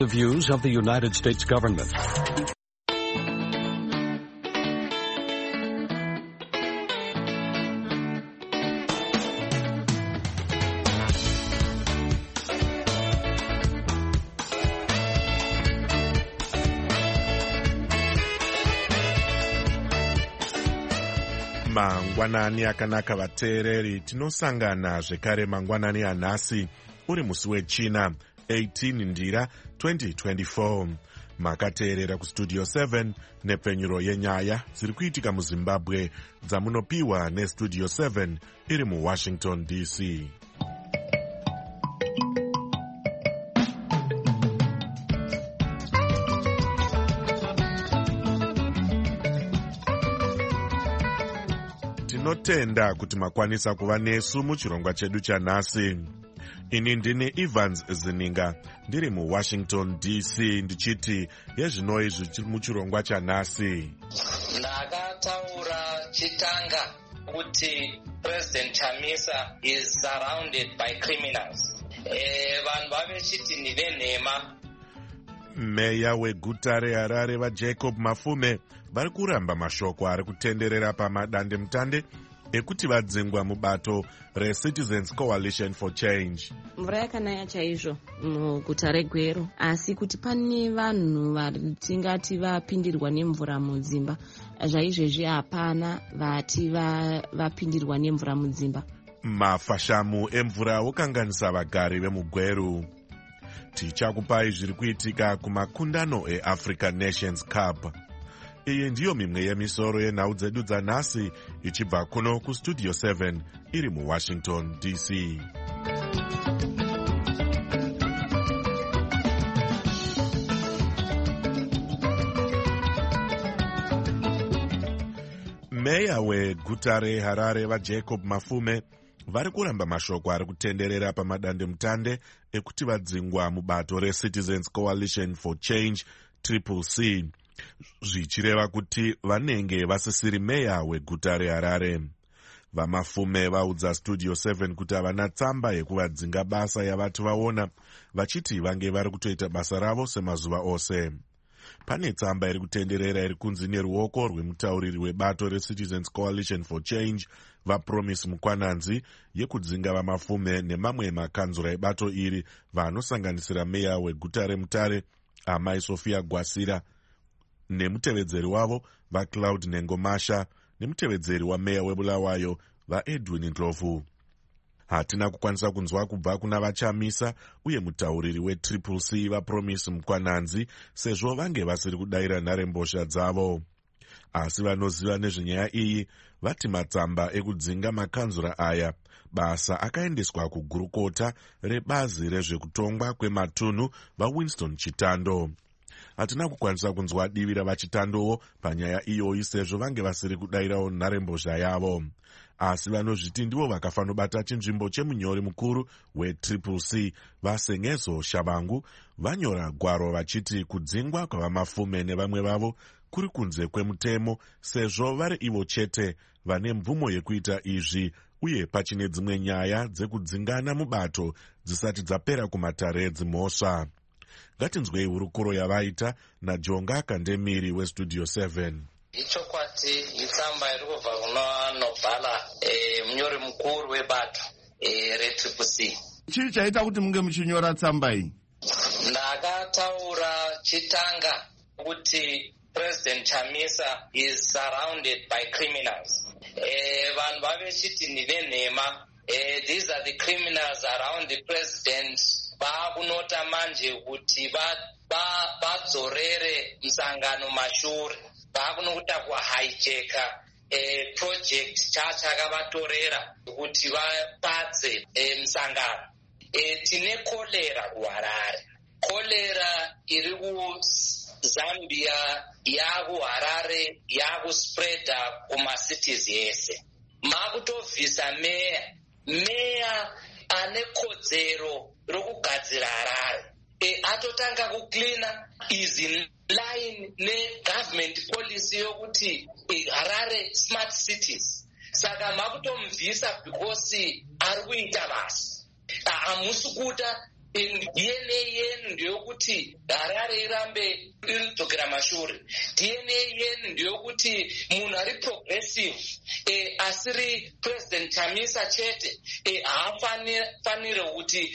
The views of the United States government. Mangwanani akanaka vateereri, tinosangana zvekare mangwanani anhasi uri musi wechina 18 ndira 2024. Makateerera kustudio 7 nepfenyuro yenyaya dziri kuitika muZimbabwe dzamunopiwa nestudio 7 iri muWashington DC. Tinotenda kuti makwanisa kuva nesu muchirongwa chedu chanhasi. Ini ndini Evans Zininga ndiri muWashington DC ndichiti yezvinoi zviri muchirongwa chanhasi. Ndakataura chitanga kuti President Chamisa is surrounded by criminals. Vanhu vavechiti ndivenhema. Meya weguta reHarare vaJacob Mafume vari kuramba mashoko ari kutenderera pamadandemutande ekuti vadzingwa mubato reCitizens Coalition for Change. Mvura yakanaya chaizvo muguta reGweru, asi kuti pane vanhu vatingati vapindirwa nemvura mudzimba. Zvaizvezvi hapana vati vapindirwa nemvura mudzimba. Mafashamu emvura okanganisa vagari vemuGweru. Tichakupai zviri kuitika kumakundano eAfrican Nations Cup. Iyi ndiyo mimwe yemisoro yenhau dzedu dzanhasi ichibva kuno kustudio 7 iri muWashington DC. Meya weguta reHarare vaJacob Mafume vari kuramba mashoko ari kutenderera pamadandemutande ekuti vadzingwa mubato reCitizens Coalition for Change CCC, zvichireva kuti vanenge vasisiri meya weguta reHarare. VaMafume vaudza studio 7 kuti havana tsamba yekuvadzinga basa yavati vaona, vachiti vange vari kutoita basa ravo semazuva ose. Pane tsamba iri kutenderera iri kunzi neruoko rwemutauriri webato reCitizens Coalition for Change vaPromise Mukwananzi yekudzinga vaMafume nemamwe makanzura ebato iri vanosanganisira meya weguta reMutare Amai Sophia Gwasira nemutevedzeri wavo vaCloud Nengomasha nemutevedzeri wameya weBulawayo vaEdwin Ndlovu. Hatina kukwanisa kunzwa kubva kuna vaChamisa uye mutauriri weCCC vaPromise Mukwananzi sezvo vange vasiri kudayira nharembozha dzavo. Asi vanoziva nezvenyaya iyi vati matsamba ekudzinga makanzura aya basa akaendeswa kugurukota rebazi rezvekutongwa kwematunhu vaWinston Chitando. Hatina kukwanisa kunzwa divi ravaChitandowo panyaya iyoyi sezvo vange vasiri kudayirawo nharembozha yavo. Asi vanozviti ndivo vakafanobata chinzvimbo chemunyori mukuru weCCC vaSengezo Shabangu vanyora gwaro vachiti kudzingwa kwavaMafume nevamwe vavo kuri kunze kwemutemo sezvo vari ivo chete vane mvumo yekuita izvi uye pachine dzimwe nyaya dzekudzingana mubato dzisati dzapera kumatare dzimhosva. Ngatinzwei hurukuro yavaita naJonga Kandemiri westudio 7. Ichokwati itsamba iri kubva kunobhala munyori mukuru webato reCCC. Chii chaita kuti munge muchinyora tsamba iyi? Ndakataura chitanga kuti President Chamisa is surrounded by criminals. Vanhu vavechiti ndivenhema. These are the criminals around the president. Vakunota manje kuti vadzorere musangano mashure. Vakunokuta kuhijeka project chachakavatorera kuti vapadze musangano. Tine kolera kuHarare. Kolera iri kuZambia yakuHarare yakuspreada kumasities ese. Makutovhisa meya ane kodzero rokugadzira Harare. Atotanga kucleana is in line ne-government policy yokuti Harare smart cities. Saka makutomvisa because ari kuita basa. Hamusi kuda DNA yenu ndeyokuti Harare irambe iridzokera mashure. DNA yenu ndeyokuti munhu ari progressive asiri President Chamisa chete haafanire kuti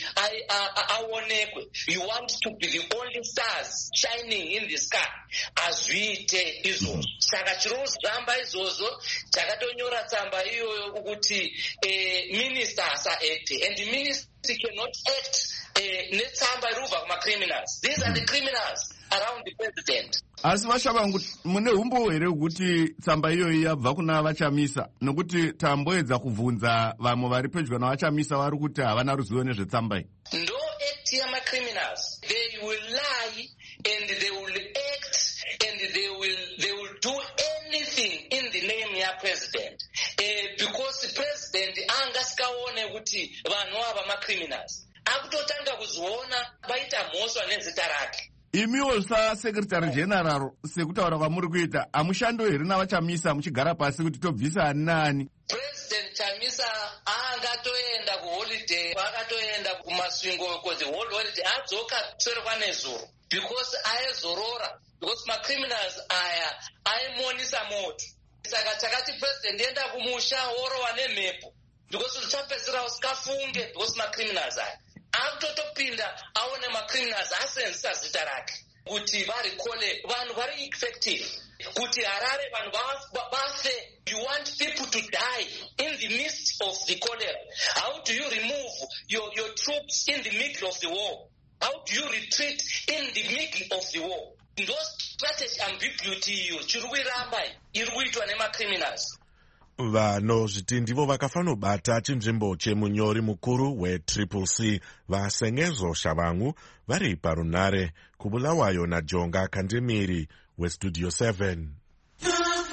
aonekwe. You want to be the only stars shining in the sky. Azviite izvozvo. Saka chirozamba izvozvo takatonyora tsamba iyoyo kuti minister asa-acte, and the minister cannot act netsamba irubva kuma-criminals. These are the criminals around the president. Asi vashavangu, mune umbo here kuti tsamba iyoyi yabva kuna vachamisa, nokuti tamboedza kubvunza vamwe vari pedyo navachamisa vari kuti havana ruzivo nezvetsamba iyi. Ndo act yama-criminals. They will lie and they will act and they will do anything in the name ya president. Because president angasikaone kuti vanhu ava ma-criminals. Akutotanga kuziona vaita mhosva nezita rake. Imiwo sasekretary general sekutaura kwamuri kuita, hamushando here navachamisa muchigara pasi kuti tobvisa ani naani? President Chamisa angatoenda kuholiday, akatoenda kumasvingo for the whole holiday, adzoka sere kwanezuro because aizorora, because ma-criminals aya aimonisa moto. Saka takati president enda kumusha orova nemhepo because uchapedzisira usikafunge because ma-criminals aya akutotopinda aone ma-criminals asenzisa zita rake kuti varikole vanhu vari effective kuti Harare vanhu bafe. You want people to die in the midst of the cholera. How do you remove your troops in the middle of the war? How do you retreat in the middle of the war? Those strategy ambiguity iyo chiri kuiramba iri kuitwa nema-criminals. Vanozviti ndivo vakafanobata chinzvimbo chemunyori mukuru weCCC vasengezo Shavangu vari parunare kubulawayo naJonga Kandemiri weStudio 7. The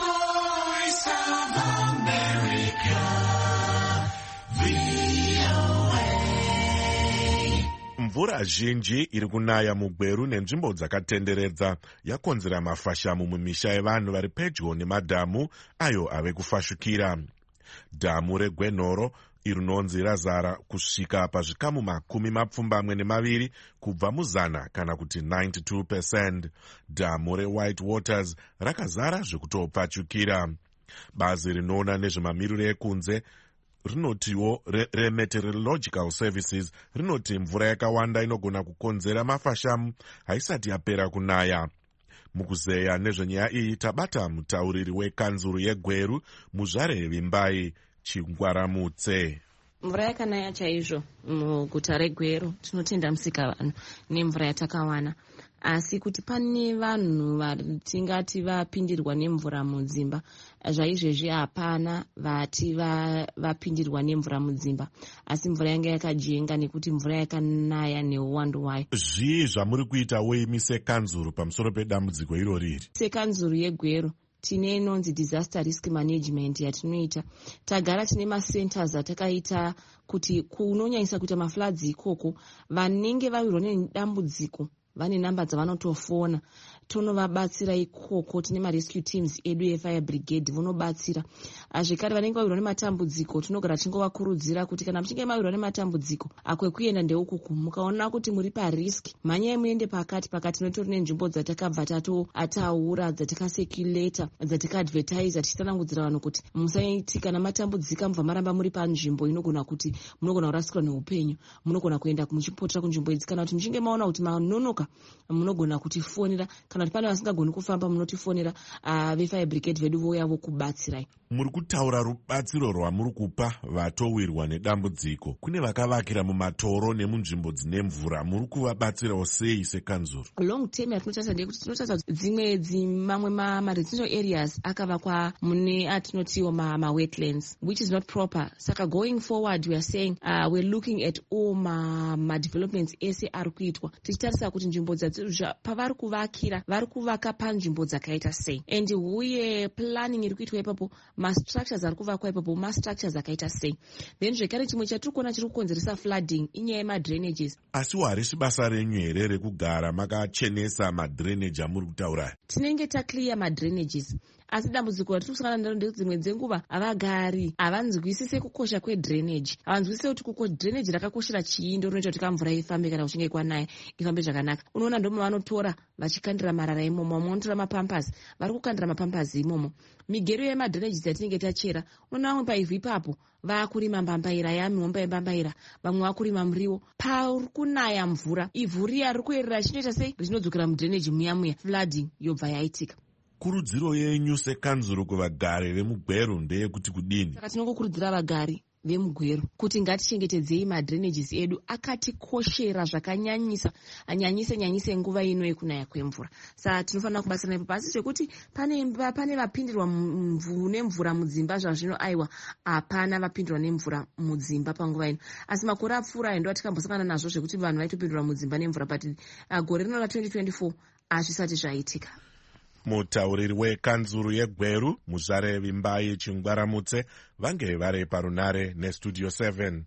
Voice of America, VOA. Mvura zhinji iri kunaya mugweru nenzvimbo dzakatenderedza yakonzera mafashamu mumisha yevanhu vari pedyo nemadhamu ayo ave kufashukira. Dhamu reGwenhoro rinonzi razara kusvika pazvikamu 22 kubva muzana kana kuti 92%. Dhamu reWhite Waters rakazara zvekutopfachukira. Bazi rinoona nezvemamiriro ekunze rinotiwo remeteorological services rinoti mvura yakawanda inogona kukonzera mafashamu haisati yapera kunaya. Mukuzeya nezvenyaya iyi tabata mutauriri wekanzuru yeGweru Muzvare Vimbai Chingwaramutse. Mvura yakanaya chaizvo muguta reGweru. Tinotenda Musikavanhu nemvura yatakawana. Asi kuti pane vanhu vatingati vapindirwa nemvura mudzimba, zvaizvezvi hapana vati vapindirwa nemvura mudzimba, asi mvura yanga yakajenga nekuti mvura yakanaya neuwandu hwayo. Zvii zvamuri kuita weimi sekanzuru pamusoro pedambudziko irori? Sekanzuru yeGweru tine inonzi disaster risk management yatinoita. Tagara tine macenters atakaita kuti kunonyanyisa kuita mafloods ikoko, vanenge vawirwa nedambudziko vane namba dzavanotofona, tonovabatsira ikoko. Tine marescue teams edu efire brigade vonobatsira. Zvekare vanenge vawirwa nematambudziko tinogara tingovakurudzira kuti kana muchinge mawirwa nematambudziko akwekuenda ndeukuku, mukaona kuti muri pariski, mhanyai muende pakati notori nenzvimbo dzatakabva ataura, dzatakaseculator, dzatakaadvertisa tichitsanangudzira vanhu kuti musaiti kana matambudzika mubva maramba muri panzvimbo inogona kuti munogona kurasikwa neupenyu, munogona kuenda muchipotera kunzvimbo idzi. Kana kuti muchinge maona kuti manonoka munogona kutifonera, kana kuti pane vasingagoni kufamba munotifonera, vefire brigade vedu vouya vokubatsirai. Muri kutaura rubatsiro rwamuri kupa vatowirwa nedambudziko. Kune vakavakira mumatoro nemunzvimbo dzine mvura, muri kuvabatsirawo sei sekanzuru? Long term yatinotarisa ndeyekuti tinotarisa dzimwe mamwe ma-residential areas akavakwa mune atinotiwo ma-wetlands, which is not proper. Saka going forward we are saying we're looking at all ma-developments ese ari kuitwa, tichitarisa kuti nzvimbo pavari kuvakira vari kuvaka panzvimbo dzakaita sei, and uye planning iri kuitwa ipapo, ma-structures ari kuvakwa ipapo ma-structures akaita sei. Then zvekare chimwe chatiri kuona chiri kukonzeresa flooding inyaya yema-drainages. Asi harisi basa renyu here rekugara makachenesa ma-drainage amuri kutaura? Tinenge taclear ma-drainages, asi dambudziko ratiri kusangana naro ndedzimwe dzenguva vagari havanzwisise kukosha kwedreneji, havanzwisise kuti kuko dreneji rakakoshera chii, ndorunoita kuti kamvura ifambe kana kuchinge kwanaya ifambe zvakanaka. Unoona ndomo vanotora vachikandira marara imomo, vamwe vanotora mapampazi vari kukandira mapampazi imomo. Migero yemadreneji dzatinenge tachera, unoona vamwe paivhu ipapo vakurima mbambaira, yamihomba yembambaira, vamwe vakurima muriwo. Pari kunaya mvura, ivhu riya riri kuyerera richinoita sei, richinodzokera mudreneji muya flooding yobva yaitika. Kurudziro yenyu sekanzuro kuvagari vemugweru ndeyekuti kudini? Saka tinongokurudzira vagari vemugweru kuti ngatichengetedzei madrenages edu akatikoshera zvakanyanyisa, anyanyise nguva ino yekunaya kwemvura. Saka tinofanira kubatsira ipo, pasi zvekuti pane vapindirwa nemvura mudzimba zvazvino, aiwa hapana vapindirwa nemvura mudzimba panguva ino. Asi makore apfuura endo atikambosangana nazvo zvekuti vanhu vaitopindirwa mudzimba nemvura, but gore rino ra2024 hazvisati zvaitika. Mutauriri wekanzuru yegweru muzvare Vimbai Chingwaramutse vange vari parunare nestudio 7.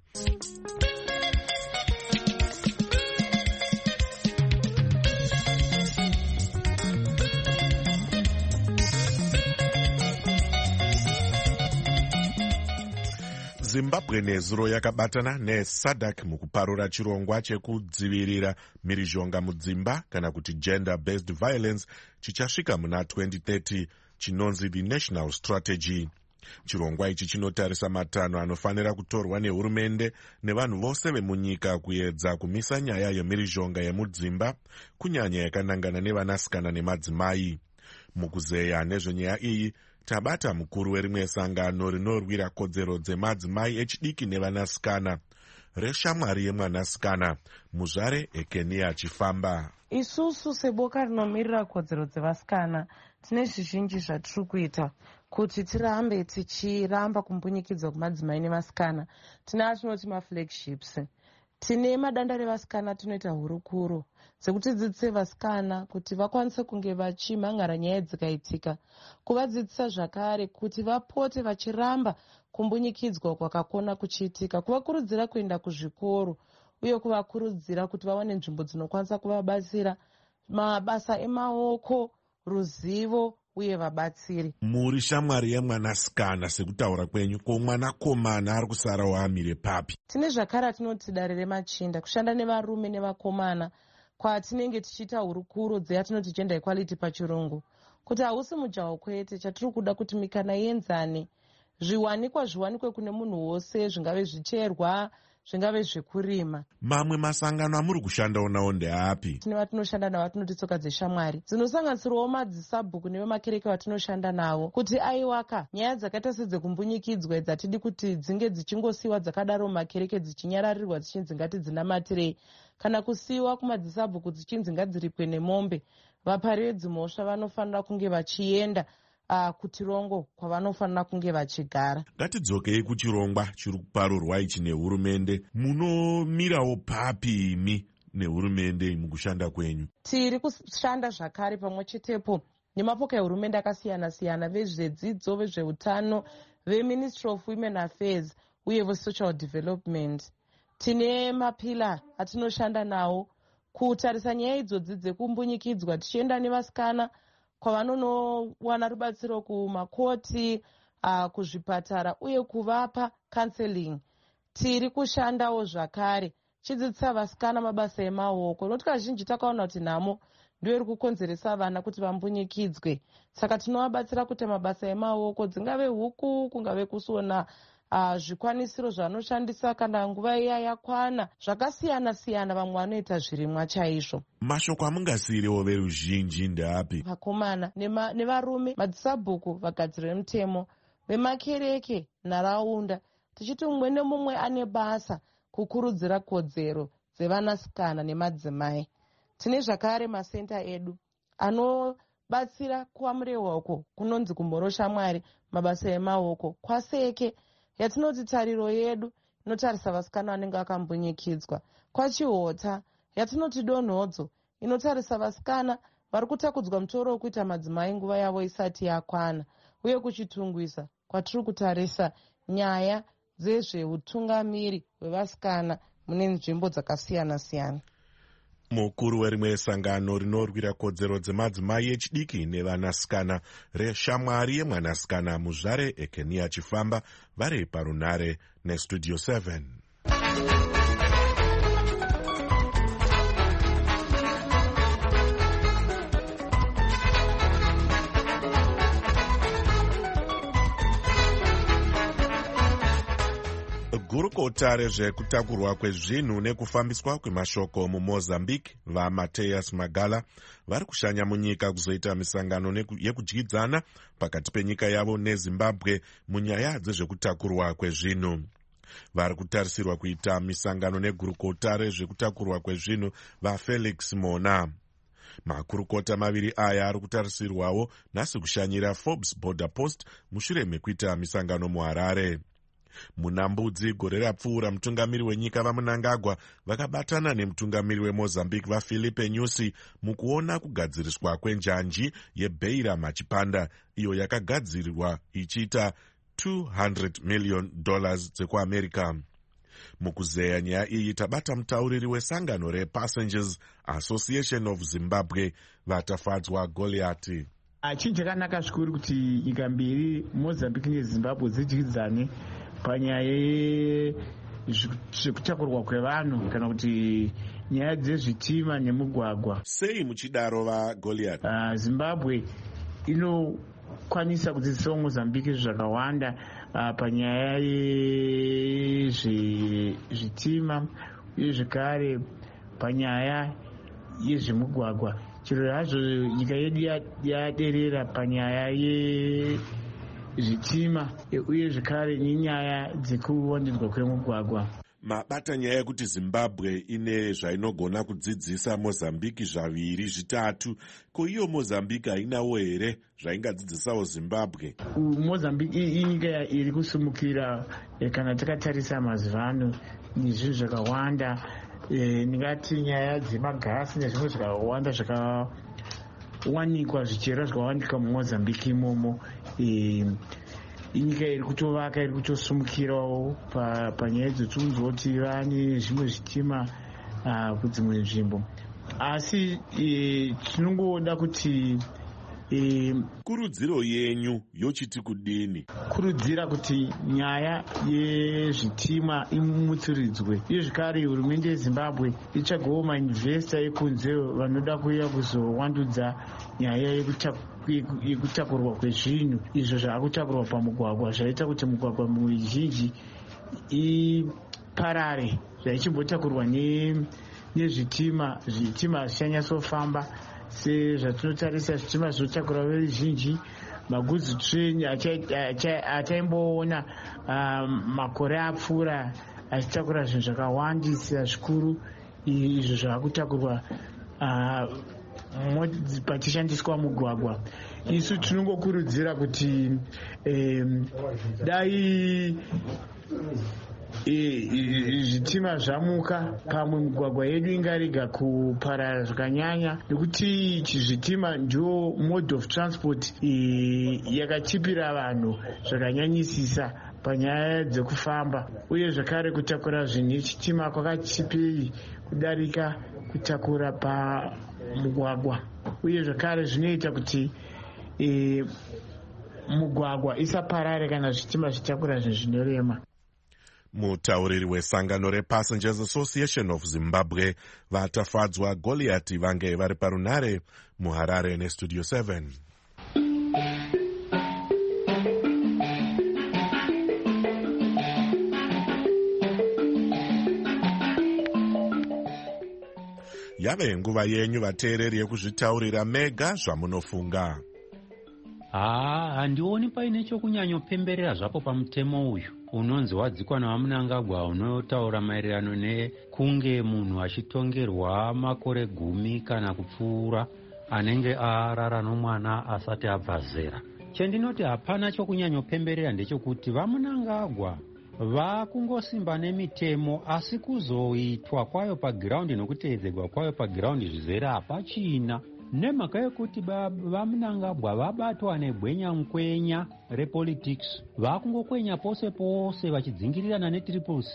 Zimbabwe nezuro yakabatana neSADC mukuparura chirongwa chekudzivirira mhirizhonga mudzimba kana kuti gender based violence chichasvika muna 2030 chinonzi the National Strategy. Chirongwa ichi chinotarisa matanho anofanira kutorwa nehurumende nevanhu vose vemunyika kuedza kumisa nyaya yemhirizhonga yemudzimba, kunyanya yakanangana nevanasikana nemadzimai. Mukuzeya nezvenyaya iyi tabata mukuru werimwe sangano rinorwira kodzero dzemadzimai echidiki nevanasikana, reshamwari yemwanasikana, muzvare Ekenia Chifamba. Isusu seboka rinomirira kodzero dzevasikana tine zvizhinji zvatiri kuita kuti tirambe tichiramba kumbunyikidzwa kwemadzimai nevasikana. Tine atinoti maflagships, tine madanda revasikana tinoita hurukuro dzekudzidzisa vasikana kuti vakwanise kunge vachimhangara nyaya dzikaitika, kuvadzidzisa zvakare kuti vapote vachiramba kumbunyikidzwa kwakakona kuchiitika, kuvakurudzira kuenda kuzvikoro uye kuvakurudzira kuti vawane nzvimbo dzinokwanisa kuvabatsira mabasa emaoko, ruzivo uye vabatsiri. Muri shamwari yemwanasikana sekutaura kwenyu, ko mwanakomana ari kusarawo amire papi? Tine zvakare atinoti dare remachinda, kushanda nevarume nevakomana kwatinenge tichiita hurukuro dzeyatinoti gender equality pachirungu, kuti hausi mujaho kwete. Chatiri kuda kuti mikana yenzane, zviwanikwe kune munhu wose, zvingave zvicherwa, zvingave zvekurima. Mamwe masangano amuri kushandawo nawo ndeapi? Tine vatinoshanda navo vatinoti tsoka dzeshamwari, dzinosanganisirawo madzisabhuku nevemakereke vatinoshanda navo, kuti aiwaka nyaya dzakaita sedzekumbunyikidzwa dzatidi kuti dzinge dzichingosiyiwa dzakadaro mumakereke dzichinyararirwa dzichinzi ngati dzinamatirei, kana kusiyiwa kumadzisabhuku dzichinzi ngadziripwe nemombe. Vaparedzi mhosva vanofanira kunge vachienda kuchirongo kwavanofanira kunge vachigara. Ngatidzokei kuchirongwa chiri kuparurwa ichi nehurumende. Munomirawo papi imi nehurumende mukushanda kwenyu? Tiri kushanda zvakare pamwe chetepo nemapoka ehurumende akasiyana-siyana, vezvedzidzo, vezveutano, veMinistry of Women Affairs uye veSocial Development. Tine mapila atinoshanda nawo kutarisa nyaya idzodzi dzekumbunyikidzwa, tichienda nevasikana kwavanonowana rubatsiro kumakoti, kuzvipatara uye kuvapa counseling. Tiri kushandawo zvakare chidzidzisa vasikana mabasa emaoko, noti kazhinji takaona kuti nhamo ndiyo iri kukonzeresa vana kuti vambunyikidzwe. Saka tinovabatsira kuti mabasa emaoko, dzingave huku, kungave kusona zvikwanisiro zvanoshandisa kana nguva iya yakwana, zvakasiyana-siyana. Vamwe vanoita zvirimwa chaizvo. Mashoko amungasiyirewo veruzhinji ndeapi? Vakomana nevarume, madzisabhuku, vagadziri vemutemo, vemakereke, nharaunda, tichiti mumwe nemumwe ane basa kukurudzira kodzero dzevanasikana nemadzimai. Tine zvakare masenta edu anobatsira kuamurehwa uko kunonzi kumhoro shamwari, mabasa emaoko, kwaseke yatinoti tariro yedu inotarisa vasikana vanenge vakambunyikidzwa, kwachihota yatinoti donhodzo inotarisa vasikana vari kutakudzwa mutoro wekuita madzimai nguva yavo isati yakwana, uye kuchitungwisa kwatiri kutarisa nyaya dzezveutungamiri hwevasikana mune nzvimbo dzakasiyana-siyana. Mukuru werimwe sangano rinorwira kodzero dzemadzimai echidiki nevanasikana reshamwari yemwanasikana muzvare Ekenia achifamba vari parunare nestudio 7. Gurukota rezvekutakurwa kwezvinhu nekufambiswa kwemashoko muMozambique vaMatthias Magala vari kushanya munyika kuzoita misangano yekudyidzana pakati penyika yavo neZimbabwe munyaya dzezvekutakurwa kwezvinhu. Vari kutarisirwa kuita misangano negurukota rezvekutakurwa kwezvinhu vaFelix Mona. Makurukota maviri aya ari kutarisirwawo nhasi kushanyira Forbes Border Post mushure mekuita misangano muHarare. Muna Mbudzi gore rapfuura mutungamiri wenyika vaMnangagwa vakabatana nemutungamiri weMozambique vaFilipe Nyusi mukuona kugadziriswa kwenjanji yeBeira Machipanda iyo yakagadzirirwa ichiita $200 million dzekuAmerica. Mukuzeya nyaya iyi tabata mutauriri wesangano rePassengers Association of Zimbabwe vatafadzwa Goliati. Chinhu chakanaka zvikuru kuti nyika mbiri Mozambique neZimbabwe dzidyidzane panyaya yezvekutakurwa kwevanhu kana kuti nyaya dzezvitima nemugwagwa. Sei muchidaro vaGoliati? Zimbabwe inokwanisa kudzidzisawo Mozambique zvakawanda panyaya yezvitima uye zvekare panyaya yezvemugwagwa. Chero hazvo nyika yedu yaderera panyaya yezvitima uye zvekare nenyaya dzekuwandirwa kwemugwagwa. Mabata nyaya yekuti Zimbabwe ine zvainogona kudzidzisa Mozambique zvaviri zvitatu, ko iyo Mozambique hainawo here zvaingadzidzisawo Zimbabwe? Mozambique inyika iri kusumukira kana takatarisa mazuva ano nezvinhu zvakawanda. Ndingati nyaya dzemagasi nezvimwe zvakawanda zvakawanikwa zvichera zvakawanikwa muMozambique imomo. Inyika iri kutovaka iri kutosumukirawo panyaya dzotunzoti vane zvimwe zvitima kudzimwe nzvimbo, asi tinongoda kuti kurudziro yenyu yochiti kudini? Kurudzira kuti nyaya yezvitima imutsuridzwe uye zvekare hurumende yeZimbabwe itsvagewo mainvesta ekunze vanoda kuuya kuzowandudza nyaya yekutakurwa kwezvinhu izvo zvakutakurwa pamugwagwa zvaita kuti mugwagwa mizhinji iparare zvaichimbotakurwa nezvitima zvichanyasofamba sezvatinotarisa zvitima zvinotakura veruzhinji. Magudzi train ataimboona makore apfuura achitakura zvinhu zvakawandisa zvikuru izvo zvakutakurwa pachishandiswa mugwagwa. Isu tinongokurudzira kuti dai zvitima zvamuka pamwe migwagwa yedu ingarega kuparara zvakanyanya, nekuti zvitima ndio mode of transport yakachipira vanhu zvakanyanyisisa panyaya dzekufamba, uye zvakare kutakura zvinhu nechitima kwakachipei kudarika kutakura pamugwagwa, uye zvakare zvinoita kuti mugwagwa isaparare kana zvitima zvitakura zvinhu zvinorema. Mutauriri wesangano rePassengers Association of Zimbabwe vatafadzwa Goliati vange vari parunare muHarare nestudio 7. Yave nguva yenyu vateereri yekuzvitaurira mega zvamunofunga. Handioni paine chokunyanyopemberera zvapo pamutemo uyu unonzi wadzikwa navaMnangagwa unotaura maererano nekunge munhu achitongerwa makore 10 kana kupfuura anenge arara nomwana asati abva zera. Chendinoti hapana chokunyanyopemberera ndechekuti vaMnangagwa vakungosimba nemitemo, asi kuzoitwa kwayo pagiraundi nokutevedzerwa kwayo pagiraundi zvizere hapachina. Nemhaka yekuti vaMnangagwa vabatwa negwenya mukwenya repolitics, vakungokwenya pose pose vachidzingirirana neTriple C.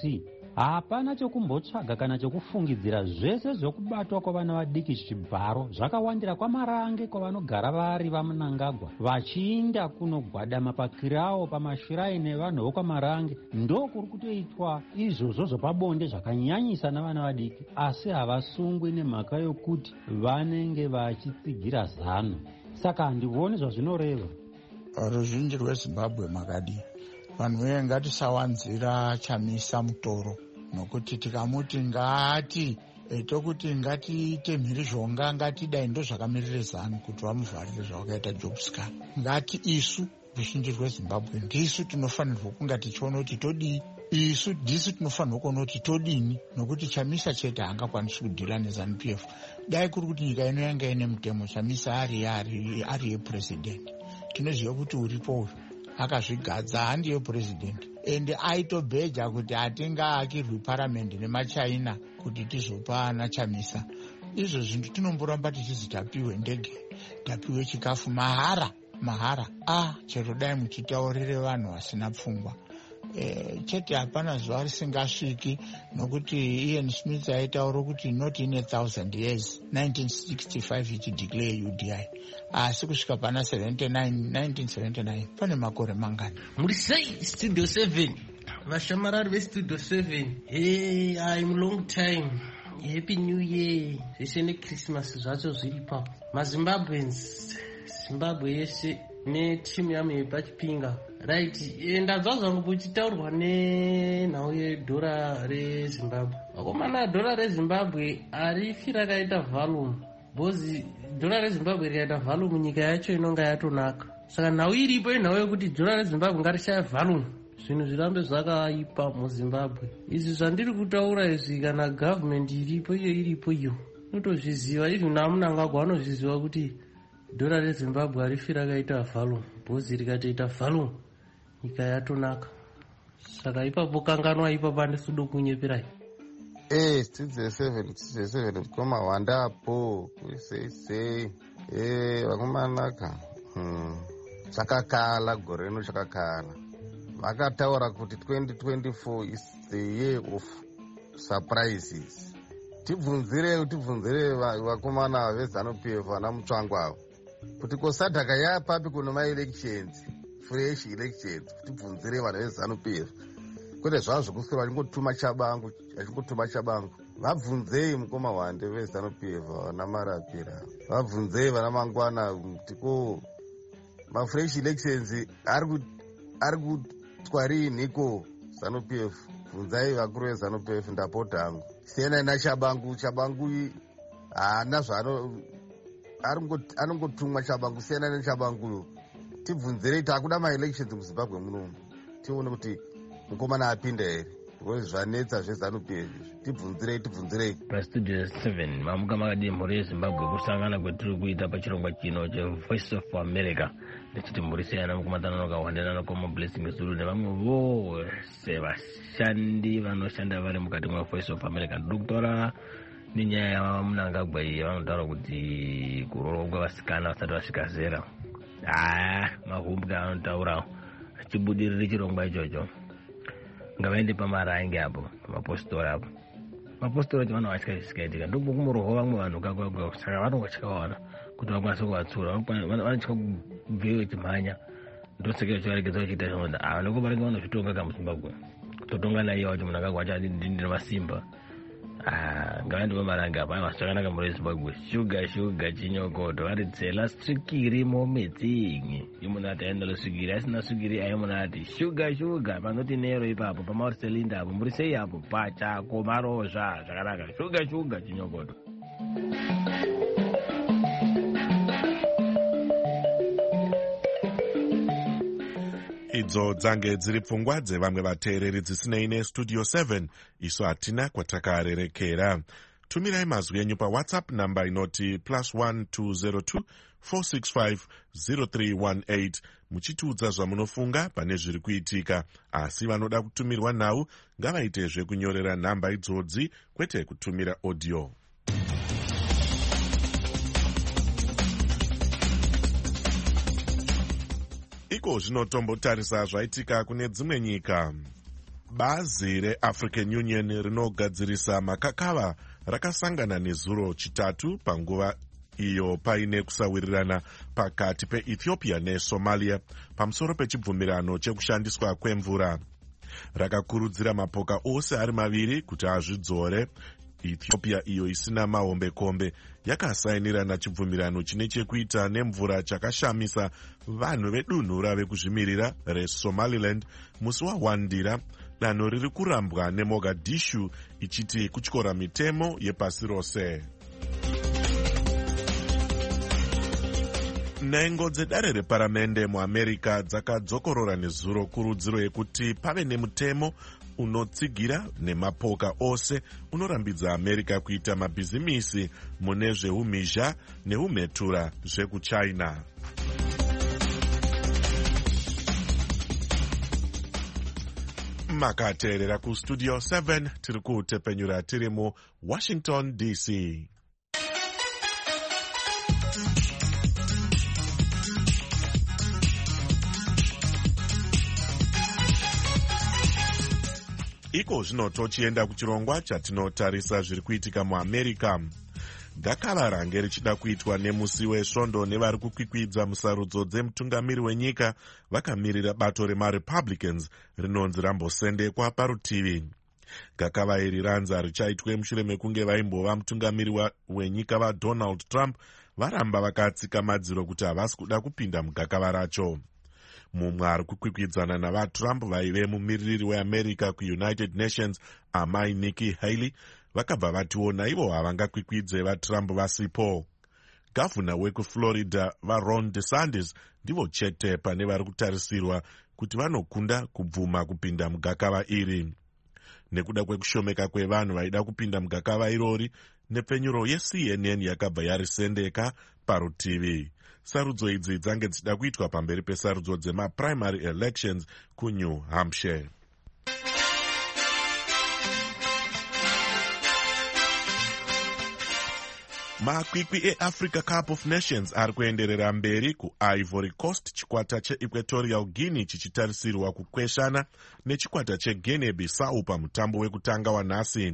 hapana chokumbotsvaga kana chokufungidzira. Zvese zvokubatwa kwavana vadiki chibharo zvakawandira kwamarange kwavanogara vari vaMnangagwa vachiinda kunogwadama pakirawo pamashiraini evanhu vokwamarange. Ndo kuri kutoitwa izvozvo zvepabonde zvakanyanyisa navana vadiki, asi havasungwi nemhaka yokuti vanenge vachitsigira zano. Saka handivoni zvazvinoreva. Ruzhinji rweZimbabwe makadii, vanhu veye ngatisawanzira Chamisa mutoro, nokuti tikamuti ngati tokuti ngatiite mhirizhonga, ngatidai ndo zvakamirire ZANU kuti vamuvharire zvawakaita Jobscan. Ngati isu ruzhinji rweZimbabwe ndisu tinofanirwa kunga tichiona kuti todii, isu ndisu tinofanirwa kuona kuti todini, nokuti Chamisa chete haangakwanisi kudhira neZANU-PF. Dai kuri kuti nyika ino yanga ine mutemo Chamisa ari yepuresidhendi, tinoziva kuti uripo uyu akazvigadza handiye puresidhendi, ende aitobheja kuti hatingaakirwi paramendi nemaChina kuti tizopa ana Chamisa. Izvo zvinhu tinomboramba tichizi tapiwe ndege, tapiwe chikafu mahara. Chero dai muchitaurire vanhu vasina pfungwa. Chete hapana zuva risingasviki, nokuti Ian Smith aitaura kuti not in 1,000 years 1965 ichideclare UDI, asi kusvika pana 1979 pane makore mangani. Muri sei Studio 7, vashamarari veStudio 7. I'm long time. Happy New Year. Zvese neChristmas zvacho zviripa. MaZimbabweans, Zimbabwe yese netimu yamu yepachipinga. Right, ndadzwa zvangu kuchitaurwa nenhau yedhora reZimbabwe. Vakomana dhora reZimbabwe harifi rakaita volume, bhozi dhora reZimbabwe rikaita volume nyika yacho inonga yatonaka. Saka nhau iripo inhau yekuti dhora reZimbabwe ngarishaya volume, zvinhu zvirambe zvakaipa muZimbabwe. Izvi zvandiri kutaura izvi, kana government iripo iyo inotozviziva. Izvi naMnangagwa anozviziva kuti dhora reZimbabwe harifi rakaita volume, bhozi rikatoita volume nyika yatonaka. Saka ipapo kanganwa ipapo handisudo kunyeperai. Studio 7 koma wandapo kuisei vakomanaka. Chakakala gore rino chakakala. Vakataura kuti 2024 is the year of surprises. Tibvunzire vakomana veZANU-PF vana mutsvangwavo kuti kosadhaka yapapi kuno maelections, fresh elections. Tibvunzire vanhu veZANU-PF kwete zvazvo kuswera achingotuma chabangu. Vabvunzei mukoma wande veZANU-PF vana marapira, vabvunzei vana mangwana kuti ko mafresh elections ari kutwa riniko ZANU-PF. Bvunzai vakuru veZANU-PF ndapota hangu. Siyana naChabangu haana zvano anongotumwa Chabangu. Siyana neChabanguyo, tibvunzirei takuda maelections muZimbabwe munomu, tione kuti mukomana apinda here, because zvanetsa zveZANU-PF. Tibvunzirei. PaStudio 7 mamuka makadii mhuri yeZimbabwe kusangana kwetiri kuita pachirongwa chino cheVoice of America. Ndechiti mhuri siyana mukumatananoka wandenana koma Blessing Zulu nevamwe vose vashandi vanoshanda vari mukati mweVoice of America. Ndokutaura nenyaya yaMnangagwa iyi vanotaura kuti kuroorwa kwevasikana vasati vasvika zera. Mahumbwe anotaurawo achibudirira chirongwa ichocho. Ngavaende pamarange apo, pamapostori apo. Mapostori acho vanowatya zvisikaitika. Ndokumurohwa vamwe vanhu kakakaka. Saka vanongotyawana kuti vakwanise kuvatsura. Vanotya kubveyo vachimhanya. Ndosaka vachivaregedza vachiita zvonda. Ndokuvarenga vanozvitonga kamuZimbabwe. Kutotonga naiye wacho Mnangagwa achadindira masimba. Ngavaende pamarange apo. Vachakanaka mhuri yeZimbabwe. Shuga chinyokoto. Vari tsela svikiri momedzingi. Imunhu ati aenda svikiri. Asina svikiri aimunhu ati shuga. Panoti nero ipapo. Pamauriselinda apo. Muri sei apo. Pachako marozva. Zvakanaka. Shuga chinyokoto. Idzo dzange dziri pfungwa dzevamwe vateereri dzisinei neStudio 7. Isu hatina kwatakarerekera. Tumirai mazwi enyu paWhatsApp namba inoti +1 202 465 0318 muchitiudza zvamunofunga pane zviri kuitika. Asi vanoda kutumirwa nhau ngavaitezve kunyorera nhamba idzodzi, kwete kutumira audio. Iko zvinotombotarisa zvaitika kune dzimwe nyika. Bazi reAfrican Union rinogadzirisa makakava rakasangana nezuro chitatu panguva iyo paine kusawirirana pakati peEthiopia neSomalia pamusoro pechibvumirano chekushandiswa kwemvura. Rakakurudzira mapoka ose ari maviri kuti azvidzore. Ethiopia iyo isina mahombekombe yakasainirana chibvumirano chine chekuita nemvura chakashamisa vanhu vedunhu rave kuzvimirira reSomaliland musi waWandira, danho riri kurambwa neMogadishu ichiti kutyora mitemo yepasi rose. Nhengo dzedare reparamende muAmerica dzakadzokorora nezuro kurudziro yekuti pave nemutemo unotsigira nemapoka ose unorambidza America kuita mabhizimisi mune zveumhizha neumhetura zvekuChina. Makateerera kustudio 7 tiri kutepenyura tiri muWashington DC. Iko zvino tochienda kuchirongwa chatinotarisa zviri kuitika muAmerica. Gakava range richida kuitwa nemusi wesvondo nevari kukwikwidza musarudzo dzemutungamiri wenyika vakamirira bato remaRepublicans rinonzi rambosendekwa parutivi. Gakava iri ranza richaitwe mushure mekunge vaimbova mutungamiri wenyika vaDonald Trump varamba vakatsika madziro kuti havasi kuda kupinda mugakava racho. Mumwe ari kukwikwidzana navaTrump vaive mumiririri weAmerica kuUnited Nations amai Nikki Haley vakabva vatiwo naivo havangakwikvidze vaTrump vasipo. Gavhuna wekuFlorida vaRon DeSantis ndivo chete pane vari kutarisirwa kuti vanokunda kubvuma kupinda mugakava iri. Nekuda kwekushomeka kwevanhu vaida kupinda mugakava irori, nepfenyuro yeCNN yakabva yarisendeka parutivi. Sarudzo idzi dzange dzichida kuitwa pamberi pesarudzo dzemaprimary elections kuNew Hampshire. Makwikwi eAfrica Cup of Nations ari kuenderera mberi kuIvory Coast, chikwata cheEquatorial Guinea chichitarisirwa kukweshana nechikwata cheGuinea Bissau pamutambo wekutanga wanhasi.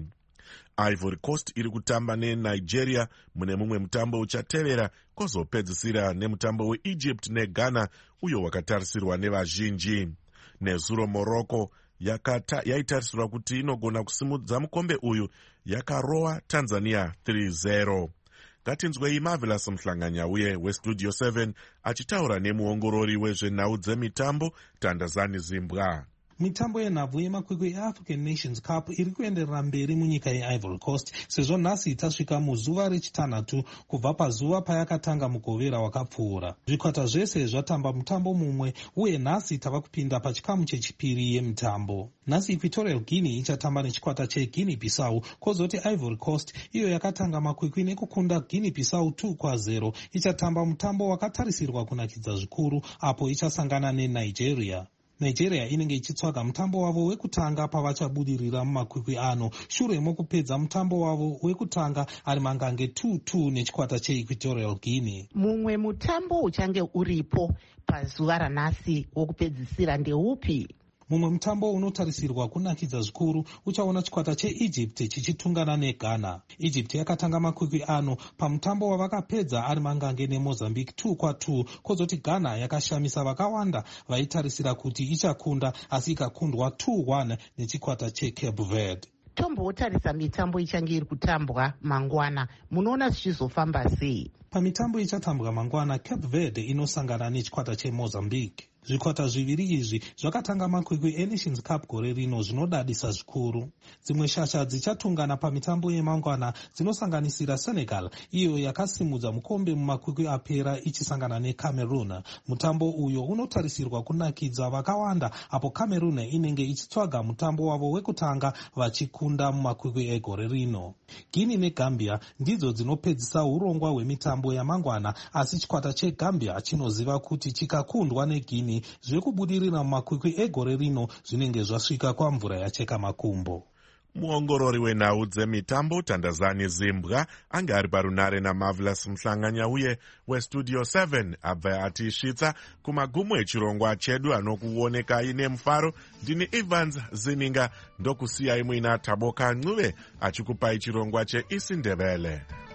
Ivory Coast iri kutamba neNigeria mune mumwe mutambo uchatevera, kwozopedzisira nemutambo weEgypt neGhana uyo wakatarisirwa nevazhinji. Nezuro Morocco yaitarisirwa kuti inogona kusimudza mukombe uyu yakarowa Tanzania 3-0. Ngatinzwei Marvelous Mhlanganya uye weStudio 7 achitaura nemuongorori wezvenhau dzemitambo Tandazani Zimbwa. Mitambo yenhabvu yemakwikwi eAfrican Nations Cup iri kuenderera mberi munyika yeIvory Coast sezvo nhasi itasvika muzuva rechitanhatu kubva pazuva payakatanga mugovera wakapfuura. Zvikwata zvese zvatamba mutambo mumwe uye nhasi tava kupinda pachikamu chechipiri yemutambo. Nhasi Equatorial Guinea ichatamba nechikwata cheGuinea Bissau, kwozoti Ivory Coast iyo yakatanga makwikwi nekukunda Guinea Bissau 2-0 ichatamba mutambo wakatarisirwa kunakidza zvikuru apo ichasangana neNigeria. Nigeria inenge ichitsvaga mutambo wavo wekutanga pavachabudirira mumakwikwi ano shure mokupedza mutambo wavo wekutanga ari mangange 2-2 nechikwata cheEquatorial Guinea. Mumwe mutambo uchange uripo pazuva ranhasi wokupedzisira ndeupi? Mumwe mutambo unotarisirwa kunakidza zvikuru uchaona chikwata cheEgypt chichitungana neGhana. Egypt yakatanga makwikwi ano pamutambo wavakapedza ari mangange neMozambique 2-2, kwozoti Ghana yakashamisa vakawanda vaitarisira kuti ichakunda asi ikakundwa 2-1 nechikwata cheCape Verde. Tombotarisa mitambo ichange iri kutambwa mangwana, munoona zvichizofamba sei? Pamitambo ichatambwa mangwana, Cape Verde inosangana nechikwata cheMozambique. Zvikwata zviviri izvi zvakatanga makwikwi eNations Cup gore rino zvinodadisa zvikuru. Dzimwe shasha dzichatungana pamitambo yemangwana dzinosanganisira Senegal iyo yakasimudza mukombe mumakwikwi apera ichisangana neCameroon. Mutambo uyo unotarisirwa kunakidza vakawanda apo Cameroon inenge ichitsvaga mutambo wavo wekutanga vachikunda mumakwikwi egore rino. Guinea neGambia ndidzo dzinopedzisa urongwa hwemitambo yamangwana, asi chikwata cheGambia chinoziva kuti chikakundwa neGuinea zvekubudirira mumakwikwi egore rino zvinenge zvasvika kwamvura yacheka makumbo. muongorori wenhau dzemitambo Tandazani Zimbwa anga ari parunare naMarvelous Mhlanganya uye westudio 7 abva atisvitsa kumagumo echirongwa chedu anokuonekai nemufaro. Ndini Evans Zininga ndokusiyai muina Taboka Ncube achikupai chirongwa cheIsiNdebele.